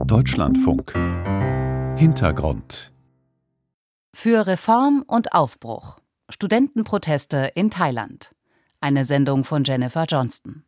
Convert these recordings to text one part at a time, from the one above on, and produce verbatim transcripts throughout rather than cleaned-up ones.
Deutschlandfunk. Hintergrund. Für Reform und Aufbruch. Studentenproteste in Thailand. Eine Sendung von Jennifer Johnston.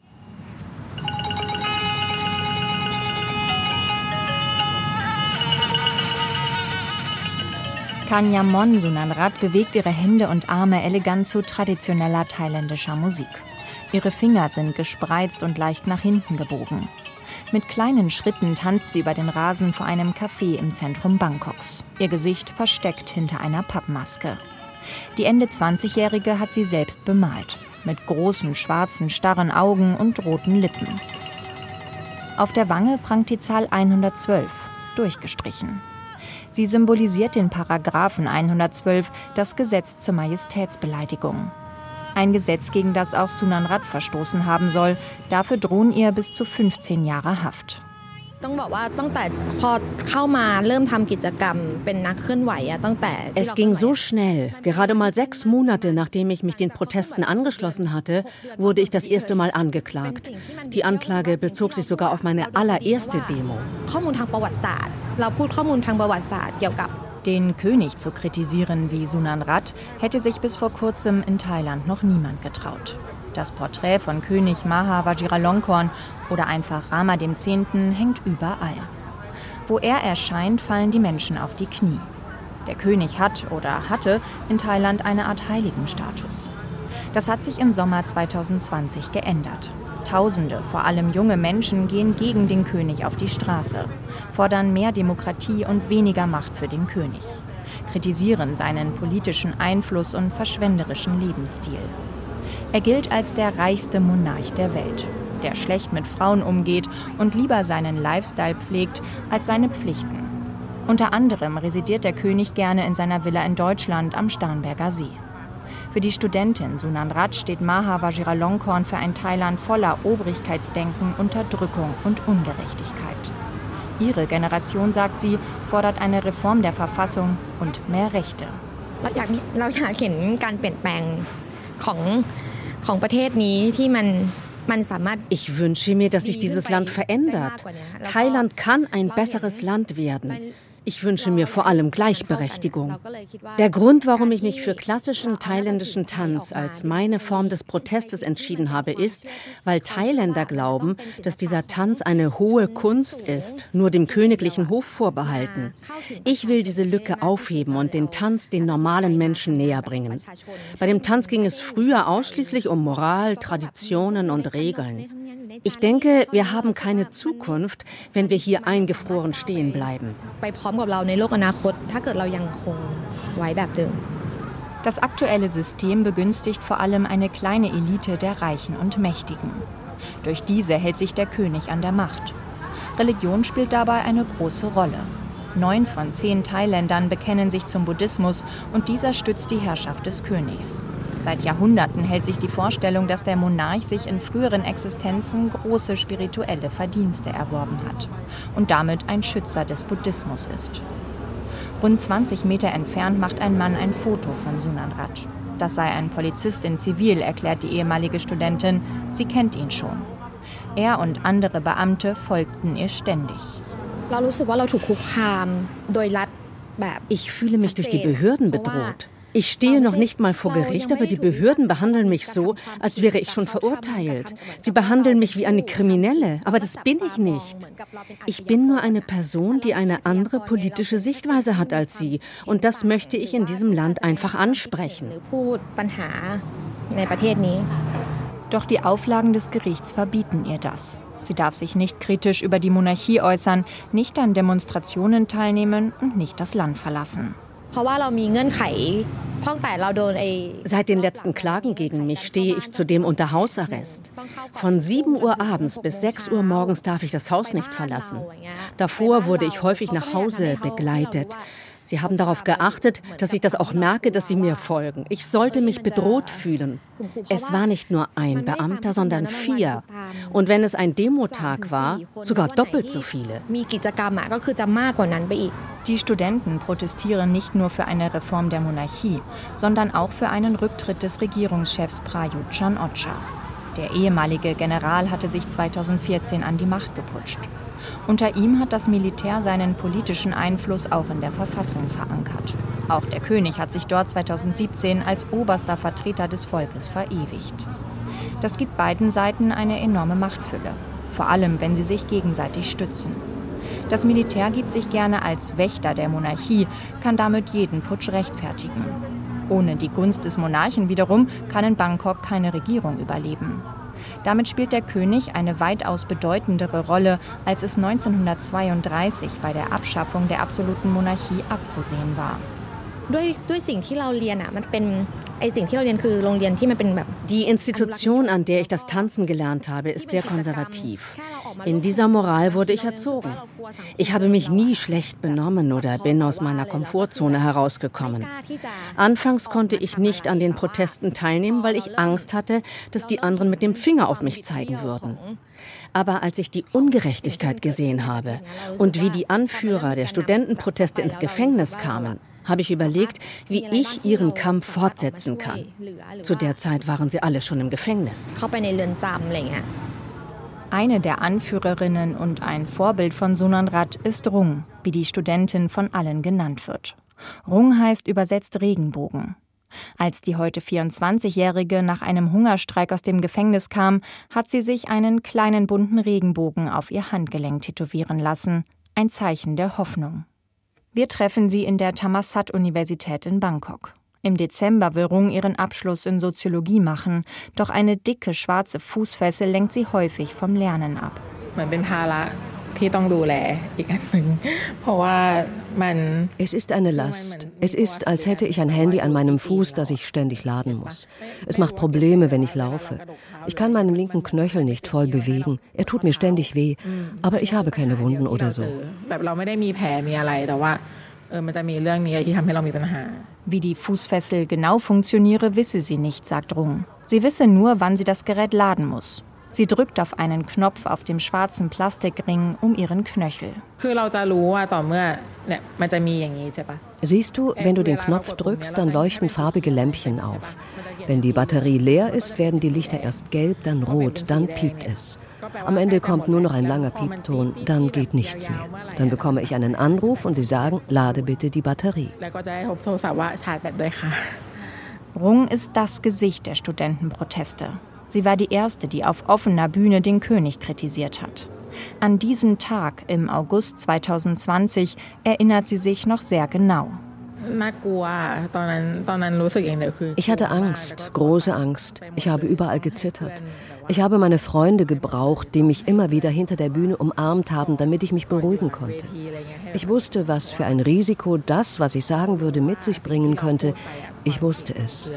Kanyamon Sunanrat bewegt ihre Hände und Arme elegant zu traditioneller thailändischer Musik. Ihre Finger sind gespreizt und leicht nach hinten gebogen. Mit kleinen Schritten tanzt sie über den Rasen vor einem Café im Zentrum Bangkoks. Ihr Gesicht versteckt hinter einer Pappmaske. Die Ende zwanzigjährige hat sie selbst bemalt. Mit großen, schwarzen, starren Augen und roten Lippen. Auf der Wange prangt die Zahl hundertzwölf, durchgestrichen. Sie symbolisiert den Paragraphen hundertzwölf, das Gesetz zur Majestätsbeleidigung. Ein Gesetz, gegen das auch Sunanrat verstoßen haben soll. Dafür drohen ihr bis zu fünfzehn Jahre Haft. Es ging so schnell. Gerade mal sechs Monate, nachdem ich mich den Protesten angeschlossen hatte, wurde ich das erste Mal angeklagt. Die Anklage bezog sich sogar auf meine allererste Demo. Den König zu kritisieren wie Sunanrat hätte sich bis vor kurzem in Thailand noch niemand getraut. Das Porträt von König Maha Vajiralongkorn oder einfach Rama der Zehnte hängt überall. Wo er erscheint, fallen die Menschen auf die Knie. Der König hat oder hatte in Thailand eine Art Heiligenstatus. Das hat sich im Sommer zweitausendzwanzig geändert. Tausende, vor allem junge Menschen, gehen gegen den König auf die Straße, fordern mehr Demokratie und weniger Macht für den König, kritisieren seinen politischen Einfluss und verschwenderischen Lebensstil. Er gilt als der reichste Monarch der Welt, der schlecht mit Frauen umgeht und lieber seinen Lifestyle pflegt als seine Pflichten. Unter anderem residiert der König gerne in seiner Villa in Deutschland am Starnberger See. Für die Studentin Sunanrat steht Maha Vajiralongkorn für ein Thailand voller Obrigkeitsdenken, Unterdrückung und Ungerechtigkeit. Ihre Generation, sagt sie, fordert eine Reform der Verfassung und mehr Rechte. Ich wünsche mir, dass sich dieses Land verändert. Thailand kann ein besseres Land werden. Ich wünsche mir vor allem Gleichberechtigung. Der Grund, warum ich mich für klassischen thailändischen Tanz als meine Form des Protestes entschieden habe, ist, weil Thailänder glauben, dass dieser Tanz eine hohe Kunst ist, nur dem königlichen Hof vorbehalten. Ich will diese Lücke aufheben und den Tanz den normalen Menschen näher bringen. Bei dem Tanz ging es früher ausschließlich um Moral, Traditionen und Regeln. Ich denke, wir haben keine Zukunft, wenn wir hier eingefroren stehen bleiben. Das aktuelle System begünstigt vor allem eine kleine Elite der Reichen und Mächtigen. Durch diese hält sich der König an der Macht. Religion spielt dabei eine große Rolle. Neun von zehn Thailändern bekennen sich zum Buddhismus und dieser stützt die Herrschaft des Königs. Seit Jahrhunderten hält sich die Vorstellung, dass der Monarch sich in früheren Existenzen große spirituelle Verdienste erworben hat und damit ein Schützer des Buddhismus ist. Rund zwanzig Meter entfernt macht ein Mann ein Foto von Sunanrat. Das sei ein Polizist in Zivil, erklärt die ehemalige Studentin. Sie kennt ihn schon. Er und andere Beamte folgten ihr ständig. Ich fühle mich durch die Behörden bedroht. Ich stehe noch nicht mal vor Gericht, aber die Behörden behandeln mich so, als wäre ich schon verurteilt. Sie behandeln mich wie eine Kriminelle, aber das bin ich nicht. Ich bin nur eine Person, die eine andere politische Sichtweise hat als Sie. Und das möchte ich in diesem Land einfach ansprechen. Doch die Auflagen des Gerichts verbieten ihr das. Sie darf sich nicht kritisch über die Monarchie äußern, nicht an Demonstrationen teilnehmen und nicht das Land verlassen. Seit den letzten Klagen gegen mich stehe ich zudem unter Hausarrest. Von sieben Uhr abends bis sechs Uhr morgens darf ich das Haus nicht verlassen. Davor wurde ich häufig nach Hause begleitet. Sie haben darauf geachtet, dass ich das auch merke, dass sie mir folgen. Ich sollte mich bedroht fühlen. Es war nicht nur ein Beamter, sondern vier. Und wenn es ein Demotag war, sogar doppelt so viele. Die Studenten protestieren nicht nur für eine Reform der Monarchie, sondern auch für einen Rücktritt des Regierungschefs Prayut Chan-o-cha. Der ehemalige General hatte sich zweitausendvierzehn an die Macht geputscht. Unter ihm hat das Militär seinen politischen Einfluss auch in der Verfassung verankert. Auch der König hat sich dort zweitausendsiebzehn als oberster Vertreter des Volkes verewigt. Das gibt beiden Seiten eine enorme Machtfülle, vor allem wenn sie sich gegenseitig stützen. Das Militär gibt sich gerne als Wächter der Monarchie, kann damit jeden Putsch rechtfertigen. Ohne die Gunst des Monarchen wiederum kann in Bangkok keine Regierung überleben. Damit spielt der König eine weitaus bedeutendere Rolle, als es neunzehnhundertzweiunddreißig bei der Abschaffung der absoluten Monarchie abzusehen war. Die Institution, an der ich das Tanzen gelernt habe, ist sehr konservativ. In dieser Moral wurde ich erzogen. Ich habe mich nie schlecht benommen oder bin aus meiner Komfortzone herausgekommen. Anfangs konnte ich nicht an den Protesten teilnehmen, weil ich Angst hatte, dass die anderen mit dem Finger auf mich zeigen würden. Aber als ich die Ungerechtigkeit gesehen habe und wie die Anführer der Studentenproteste ins Gefängnis kamen, habe ich überlegt, wie ich ihren Kampf fortsetzen kann. Zu der Zeit waren sie alle schon im Gefängnis. Eine der Anführerinnen und ein Vorbild von Sunanrat ist Rung, wie die Studentin von allen genannt wird. Rung heißt übersetzt Regenbogen. Als die heute vierundzwanzigjährige nach einem Hungerstreik aus dem Gefängnis kam, hat sie sich einen kleinen bunten Regenbogen auf ihr Handgelenk tätowieren lassen. Ein Zeichen der Hoffnung. Wir treffen sie in der Thammasat-Universität in Bangkok. Im Dezember will Rung ihren Abschluss in Soziologie machen, doch eine dicke schwarze Fußfessel lenkt sie häufig vom Lernen ab. Es ist eine Last. Es ist, als hätte ich ein Handy an meinem Fuß, das ich ständig laden muss. Es macht Probleme, wenn ich laufe. Ich kann meinen linken Knöchel nicht voll bewegen. Er tut mir ständig weh. Aber ich habe keine Wunden oder so. Wie die Fußfessel genau funktioniere, wisse sie nicht, sagt Rung. Sie wisse nur, wann sie das Gerät laden muss. Sie drückt auf einen Knopf auf dem schwarzen Plastikring um ihren Knöchel. Siehst du, wenn du den Knopf drückst, dann leuchten farbige Lämpchen auf. Wenn die Batterie leer ist, werden die Lichter erst gelb, dann rot, dann piept es. Am Ende kommt nur noch ein langer Piepton, dann geht nichts mehr. Dann bekomme ich einen Anruf und sie sagen, lade bitte die Batterie. Rung ist das Gesicht der Studentenproteste. Sie war die erste, die auf offener Bühne den König kritisiert hat. An diesen Tag im August zweitausendzwanzig erinnert sie sich noch sehr genau. Ich hatte Angst, große Angst. Ich habe überall gezittert. Ich habe meine Freunde gebraucht, die mich immer wieder hinter der Bühne umarmt haben, damit ich mich beruhigen konnte. Ich wusste, was für ein Risiko das, was ich sagen würde, mit sich bringen könnte. Ich wusste es.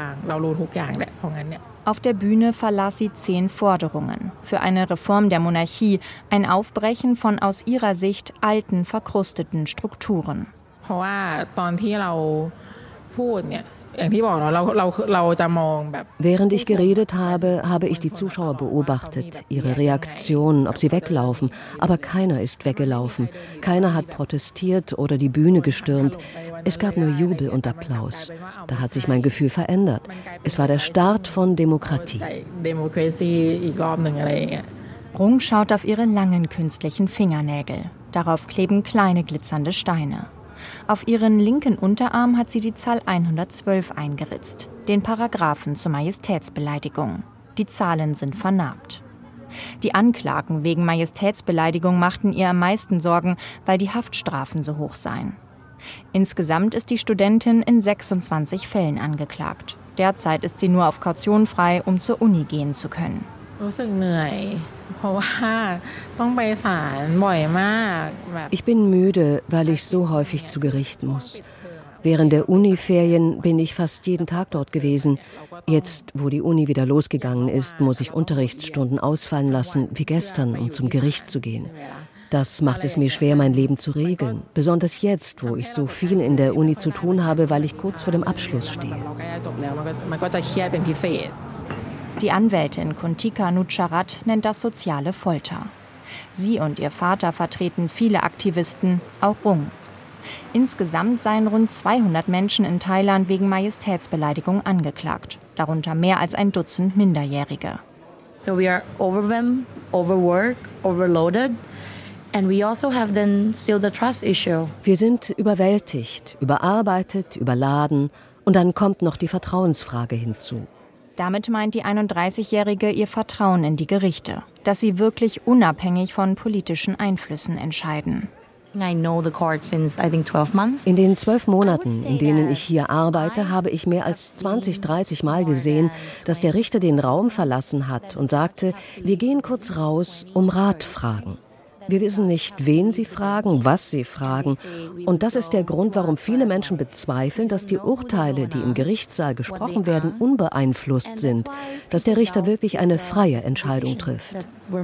Auf der Bühne verlas sie zehn Forderungen für eine Reform der Monarchie, ein Aufbrechen von aus ihrer Sicht alten, verkrusteten Strukturen. Während ich geredet habe, habe ich die Zuschauer beobachtet, ihre Reaktionen, ob sie weglaufen. Aber keiner ist weggelaufen. Keiner hat protestiert oder die Bühne gestürmt. Es gab nur Jubel und Applaus. Da hat sich mein Gefühl verändert. Es war der Start von Demokratie. Rung schaut auf ihre langen künstlichen Fingernägel. Darauf kleben kleine glitzernde Steine. Auf ihren linken Unterarm hat sie die Zahl hundertzwölf eingeritzt, den Paragraphen zur Majestätsbeleidigung. Die Zahlen sind vernarbt. Die Anklagen wegen Majestätsbeleidigung machten ihr am meisten Sorgen, weil die Haftstrafen so hoch seien. Insgesamt ist die Studentin in sechsundzwanzig Fällen angeklagt. Derzeit ist sie nur auf Kaution frei, um zur Uni gehen zu können. Ich bin müde, weil ich so häufig zu Gericht muss. Während der Uniferien bin ich fast jeden Tag dort gewesen. Jetzt, wo die Uni wieder losgegangen ist, muss ich Unterrichtsstunden ausfallen lassen, wie gestern, um zum Gericht zu gehen. Das macht es mir schwer, mein Leben zu regeln. Besonders jetzt, wo ich so viel in der Uni zu tun habe, weil ich kurz vor dem Abschluss stehe. Die Anwältin Kuntika Nucharat nennt das soziale Folter. Sie und ihr Vater vertreten viele Aktivisten, auch Rung. Insgesamt seien rund zweihundert Menschen in Thailand wegen Majestätsbeleidigung angeklagt, darunter mehr als ein Dutzend Minderjährige. So we are overwhelmed, overworked, overloaded. Wir sind überwältigt, überarbeitet, überladen und dann kommt noch die Vertrauensfrage hinzu. Damit meint die einunddreißigjährige ihr Vertrauen in die Gerichte, dass sie wirklich unabhängig von politischen Einflüssen entscheiden. In den zwölf Monaten, in denen ich hier arbeite, habe ich mehr als zwanzig, dreißig Mal gesehen, dass der Richter den Raum verlassen hat und sagte, wir gehen kurz raus, um Rat fragen. Wir wissen nicht, wen sie fragen, was sie fragen. Und das ist der Grund, warum viele Menschen bezweifeln, dass die Urteile, die im Gerichtssaal gesprochen werden, unbeeinflusst sind, dass der Richter wirklich eine freie Entscheidung trifft.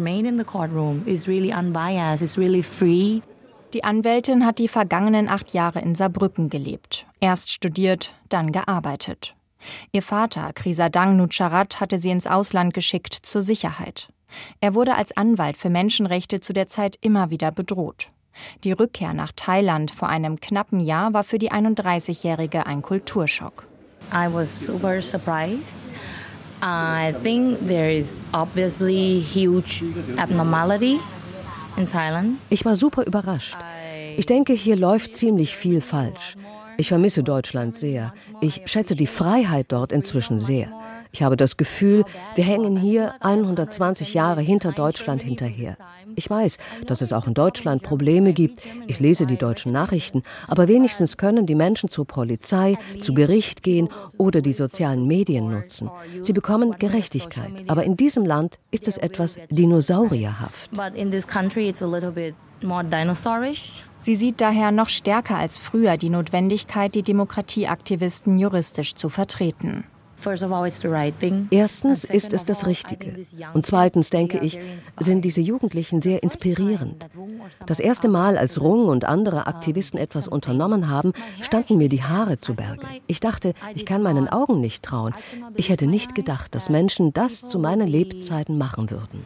Die Anwältin hat die vergangenen acht Jahre in Saarbrücken gelebt. Erst studiert, dann gearbeitet. Ihr Vater, Krisadang Nucharat, hatte sie ins Ausland geschickt zur Sicherheit. Er wurde als Anwalt für Menschenrechte zu der Zeit immer wieder bedroht. Die Rückkehr nach Thailand vor einem knappen Jahr war für die einunddreißigjährige ein Kulturschock. I was super surprised. I think there is obviously huge abnormality in Thailand. Ich war super überrascht. Ich denke, hier läuft ziemlich viel falsch. Ich vermisse Deutschland sehr. Ich schätze die Freiheit dort inzwischen sehr. Ich habe das Gefühl, wir hängen hier hundertzwanzig Jahre hinter Deutschland hinterher. Ich weiß, dass es auch in Deutschland Probleme gibt. Ich lese die deutschen Nachrichten. Aber wenigstens können die Menschen zur Polizei, zu Gericht gehen oder die sozialen Medien nutzen. Sie bekommen Gerechtigkeit. Aber in diesem Land ist es etwas dinosaurierhaft. Sie sieht daher noch stärker als früher die Notwendigkeit, die Demokratieaktivisten juristisch zu vertreten. Erstens ist es das Richtige. Und zweitens, denke ich, sind diese Jugendlichen sehr inspirierend. Das erste Mal, als Rung und andere Aktivisten etwas unternommen haben, standen mir die Haare zu Berge. Ich dachte, ich kann meinen Augen nicht trauen. Ich hätte nicht gedacht, dass Menschen das zu meinen Lebzeiten machen würden.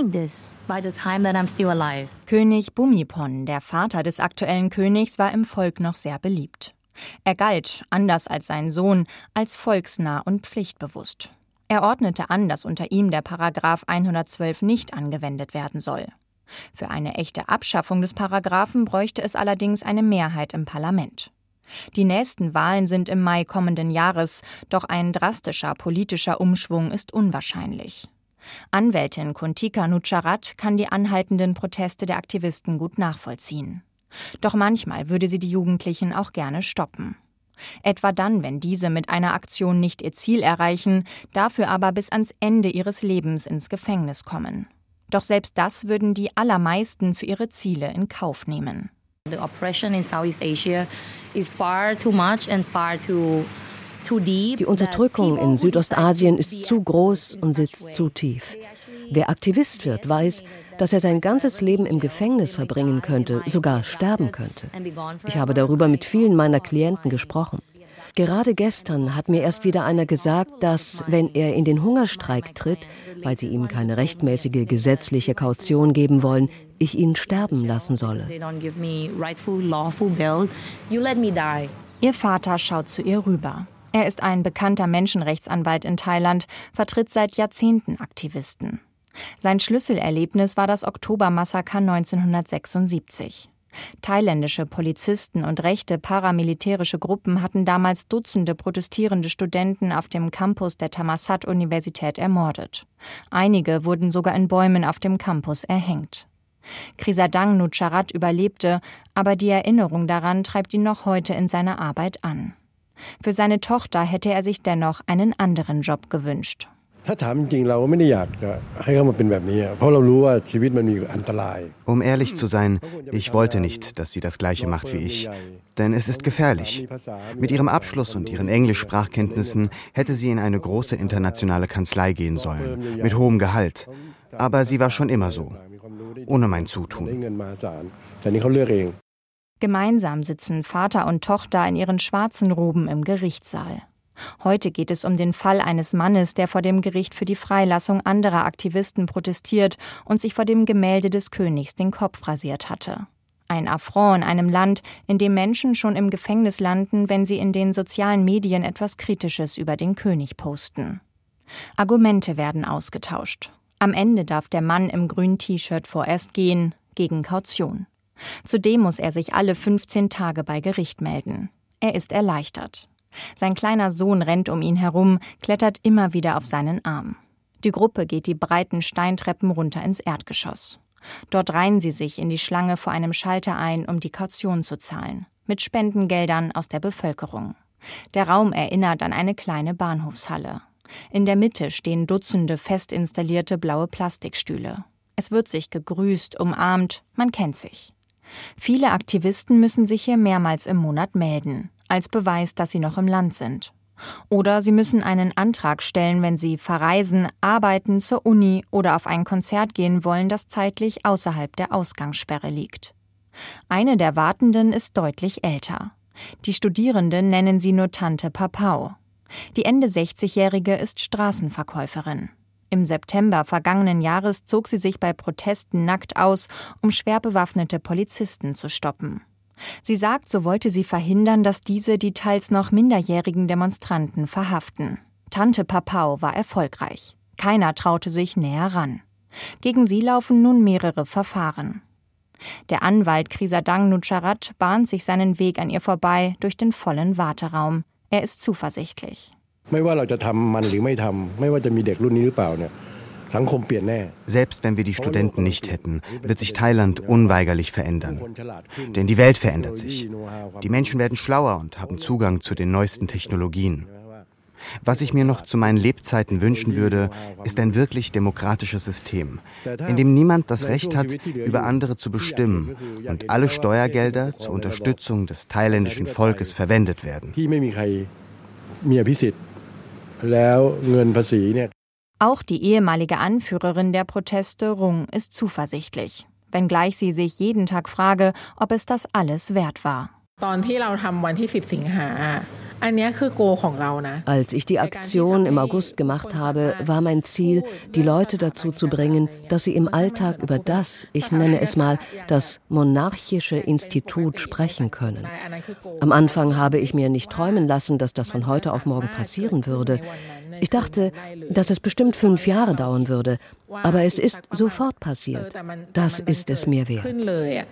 König Bhumibol, der Vater des aktuellen Königs, war im Volk noch sehr beliebt. Er galt, anders als sein Sohn, als volksnah und pflichtbewusst. Er ordnete an, dass unter ihm der Paragraph hundertzwölf nicht angewendet werden soll. Für eine echte Abschaffung des Paragraphen bräuchte es allerdings eine Mehrheit im Parlament. Die nächsten Wahlen sind im Mai kommenden Jahres, doch ein drastischer politischer Umschwung ist unwahrscheinlich. Anwältin Kuntika Nucharat kann die anhaltenden Proteste der Aktivisten gut nachvollziehen. Doch manchmal würde sie die Jugendlichen auch gerne stoppen. Etwa dann, wenn diese mit einer Aktion nicht ihr Ziel erreichen, dafür aber bis ans Ende ihres Lebens ins Gefängnis kommen. Doch selbst das würden die allermeisten für ihre Ziele in Kauf nehmen. The oppression in Southeast Asia is far too much and far too too deep. Die Unterdrückung in Südostasien ist zu groß und sitzt zu tief. Wer Aktivist wird, weiß, dass er sein ganzes Leben im Gefängnis verbringen könnte, sogar sterben könnte. Ich habe darüber mit vielen meiner Klienten gesprochen. Gerade gestern hat mir erst wieder einer gesagt, dass, wenn er in den Hungerstreik tritt, weil sie ihm keine rechtmäßige gesetzliche Kaution geben wollen, ich ihn sterben lassen solle. Ihr Vater schaut zu ihr rüber. Er ist ein bekannter Menschenrechtsanwalt in Thailand, vertritt seit Jahrzehnten Aktivisten. Sein Schlüsselerlebnis war das Oktobermassaker neunzehnhundertsechsundsiebzig. Thailändische Polizisten und rechte paramilitärische Gruppen hatten damals Dutzende protestierende Studenten auf dem Campus der Thammasat-Universität ermordet. Einige wurden sogar in Bäumen auf dem Campus erhängt. Krisadang Nucharat überlebte, aber die Erinnerung daran treibt ihn noch heute in seiner Arbeit an. Für seine Tochter hätte er sich dennoch einen anderen Job gewünscht. Um ehrlich zu sein, ich wollte nicht, dass sie das Gleiche macht wie ich. Denn es ist gefährlich. Mit ihrem Abschluss und ihren Englischsprachkenntnissen hätte sie in eine große internationale Kanzlei gehen sollen, mit hohem Gehalt. Aber sie war schon immer so, ohne mein Zutun. Gemeinsam sitzen Vater und Tochter in ihren schwarzen Roben im Gerichtssaal. Heute geht es um den Fall eines Mannes, der vor dem Gericht für die Freilassung anderer Aktivisten protestiert und sich vor dem Gemälde des Königs den Kopf rasiert hatte. Ein Affront in einem Land, in dem Menschen schon im Gefängnis landen, wenn sie in den sozialen Medien etwas Kritisches über den König posten. Argumente werden ausgetauscht. Am Ende darf der Mann im grünen T-Shirt vorerst gehen. gegen Kaution. Zudem muss er sich alle fünfzehn Tage bei Gericht melden. Er ist erleichtert. Sein kleiner Sohn rennt um ihn herum, klettert immer wieder auf seinen Arm. Die Gruppe geht die breiten Steintreppen runter ins Erdgeschoss. Dort reihen sie sich in die Schlange vor einem Schalter ein, um die Kaution zu zahlen, mit Spendengeldern aus der Bevölkerung. Der Raum erinnert an eine kleine Bahnhofshalle. In der Mitte stehen Dutzende fest installierte blaue Plastikstühle. Es wird sich gegrüßt, umarmt, man kennt sich. Viele Aktivisten müssen sich hier mehrmals im Monat melden, als Beweis, dass sie noch im Land sind. Oder sie müssen einen Antrag stellen, wenn sie verreisen, arbeiten, zur Uni oder auf ein Konzert gehen wollen, das zeitlich außerhalb der Ausgangssperre liegt. Eine der Wartenden ist deutlich älter. Die Studierenden nennen sie nur Tante Papau. Die Ende sechzigjährige ist Straßenverkäuferin. Im September vergangenen Jahres zog sie sich bei Protesten nackt aus, um schwer bewaffnete Polizisten zu stoppen. Sie sagt, so wollte sie verhindern, dass diese die teils noch minderjährigen Demonstranten verhaften. Tante Papau war erfolgreich. Keiner traute sich näher ran. Gegen sie laufen nun mehrere Verfahren. Der Anwalt Krisadang Nucharat bahnt sich seinen Weg an ihr vorbei durch den vollen Warteraum. Er ist zuversichtlich. Selbst wenn wir die Studenten nicht hätten, wird sich Thailand unweigerlich verändern. Denn die Welt verändert sich. Die Menschen werden schlauer und haben Zugang zu den neuesten Technologien. Was ich mir noch zu meinen Lebzeiten wünschen würde, ist ein wirklich demokratisches System, in dem niemand das Recht hat, über andere zu bestimmen und alle Steuergelder zur Unterstützung des thailändischen Volkes verwendet werden. Auch die ehemalige Anführerin der Proteste, Rung, ist zuversichtlich, wenngleich sie sich jeden Tag frage, ob es das alles wert war. Als ich die Aktion im August gemacht habe, war mein Ziel, die Leute dazu zu bringen, dass sie im Alltag über das, ich nenne es mal, das monarchische Institut sprechen können. Am Anfang habe ich mir nicht träumen lassen, dass das von heute auf morgen passieren würde. Ich dachte, dass es bestimmt fünf Jahre dauern würde, aber es ist sofort passiert. Das ist es mir wert.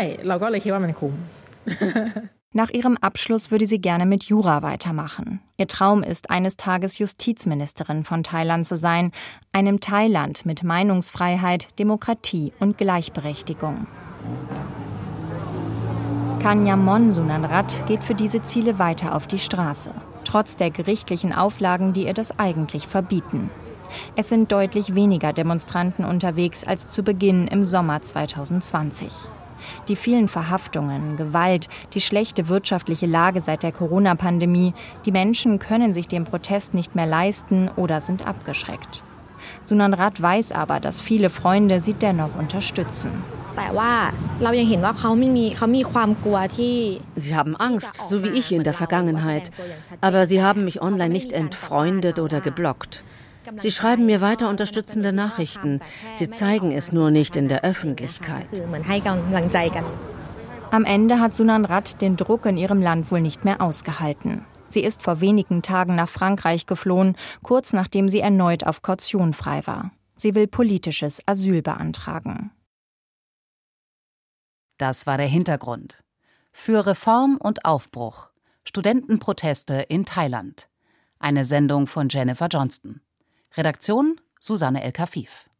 Nach ihrem Abschluss würde sie gerne mit Jura weitermachen. Ihr Traum ist, eines Tages Justizministerin von Thailand zu sein, einem Thailand mit Meinungsfreiheit, Demokratie und Gleichberechtigung. Kanyamon Sunanrat geht für diese Ziele weiter auf die Straße, trotz der gerichtlichen Auflagen, die ihr das eigentlich verbieten. Es sind deutlich weniger Demonstranten unterwegs als zu Beginn im Sommer zweitausendzwanzig. Die vielen Verhaftungen, Gewalt, die schlechte wirtschaftliche Lage seit der Corona-Pandemie, die Menschen können sich den Protest nicht mehr leisten oder sind abgeschreckt. Sunanrat weiß aber, dass viele Freunde sie dennoch unterstützen. Sie haben Angst, so wie ich in der Vergangenheit. Aber sie haben mich online nicht entfreundet oder geblockt. Sie schreiben mir weiter unterstützende Nachrichten. Sie zeigen es nur nicht in der Öffentlichkeit. Am Ende hat Sunanrat den Druck in ihrem Land wohl nicht mehr ausgehalten. Sie ist vor wenigen Tagen nach Frankreich geflohen, kurz nachdem sie erneut auf Kaution frei war. Sie will politisches Asyl beantragen. Das war der Hintergrund. Für Reform und Aufbruch. Studentenproteste in Thailand. Eine Sendung von Jennifer Johnston. Redaktion Susanne El-Kafif.